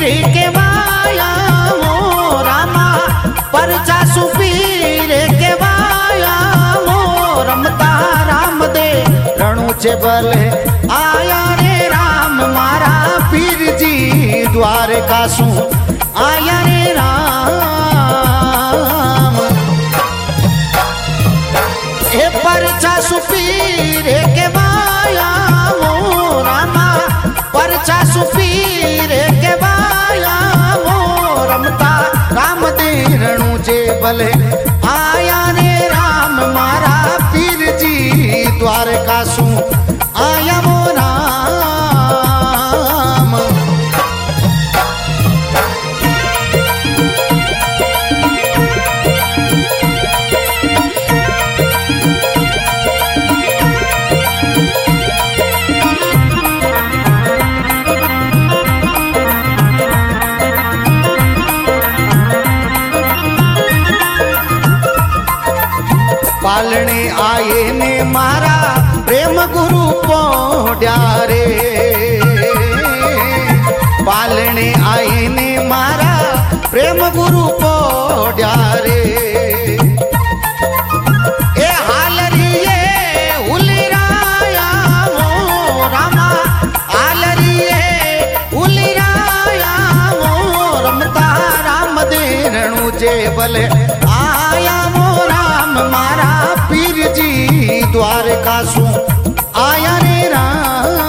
के वाया वो रामा परचा सुपीर के वाया वो रमता राम दे रणु चे बले आया रे राम मारा पीर जी द्वारका सु आया रे राम ए परचा सुपीर के वाया वो रामा परचा सुपीर के वाया वो रमता राम दे रणु जे बले आया रे राम मारा पीर जी द्वारका सु आया वो राम। पालने आए ने मारा प्रेम गुरु पोड्या रे पालने आए ने मारा प्रेम गुरु पोड्या रे ए हालरिए उलिराया वो रामा हालरिए उलिराया वो रमता राम दे रणु जे बले आया वो राम मारा पीर जी द्वारका सु आया रे राम।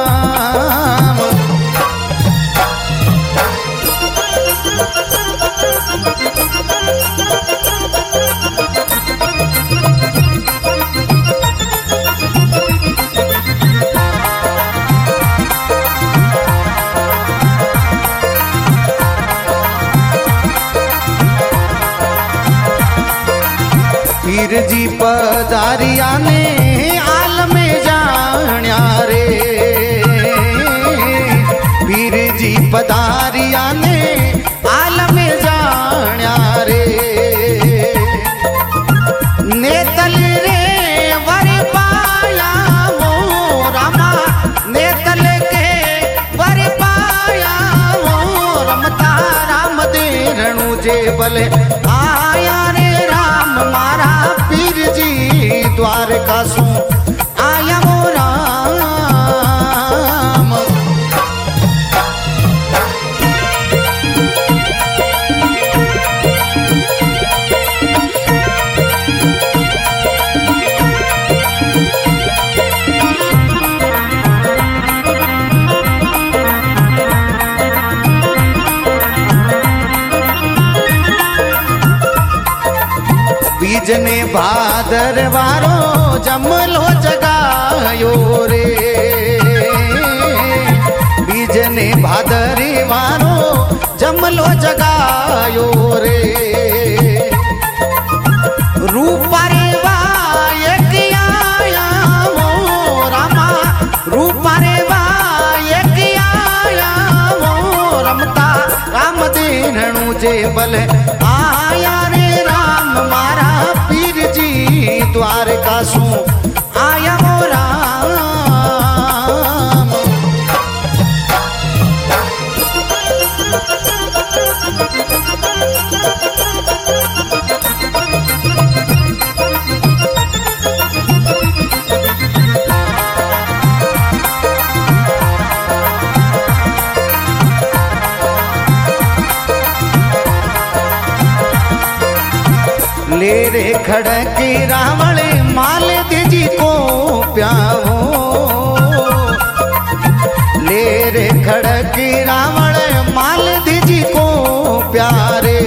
पीर जी पधारिया ने आल में जान्या रे पीर जी पधारिया ने आल में जान्या रे नेतल रे वर पाया वो रामा नेतल के वर पाया वो रमता राम दे रणु जे बले आया रे राम मारा पीर जी द्वारका सु आया वो राम। बीजने भादर वारो जमलो जगायो रे बीजने भादरी वारो जमलो जगायो रे रूपा रे वायक आया वो रामा रूपा रे वायक आया वो रमता राम दे रणु जे बले आया रे राम मारा पीर जी द्वारका सु आया वो राम। ले रे खड़क रावण माल दीजी को प्यावो ले रे खड़क रावण माल दीजी को प्यारे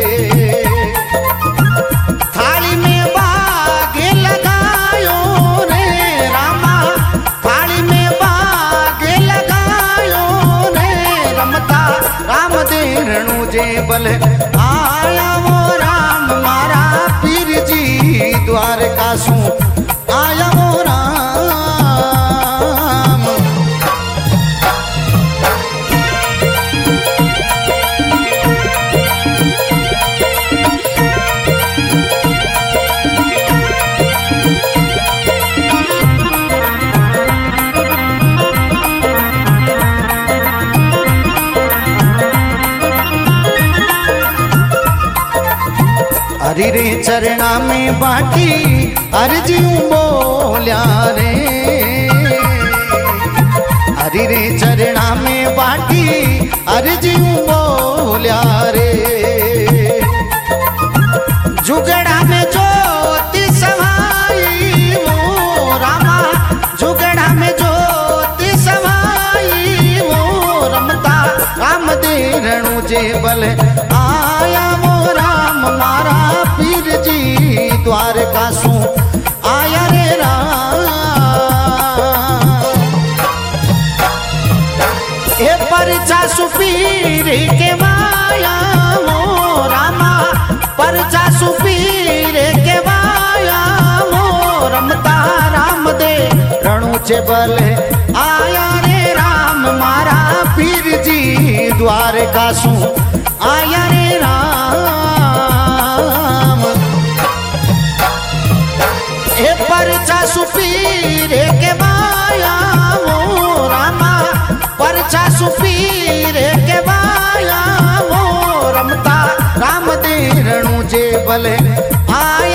थाली में बागे लगायो रे रामा थाली में बागे लगायो रे रमता राम दे रणु जे बल आया वो राम मारा पीर जी द्वारका सु आया वो राम। चरणा में बाटी अर्जियूं बोलिया रे, हरि रे चरणा में बाटी अर्जियूं बोलिया रे। जुगड़ा में ज्योति समाई वो रामा, जुगड़ा में ज्योति समाई वो रमता राम दे रणु जे बल आया वो राम मारा पीर जी द्वारका सू आया रे राम। ए परचा सुपीर के माया वो रामा, परचा सुपीर के माया वो रमता राम दे रणु चे बल आया रे राम मारा पीर जी द्वारका सू आया रे राम। ए परचा सुपीर के माया वो रामा, परचा सुपीर के माया वो रमता राम दे रणु जे बल आया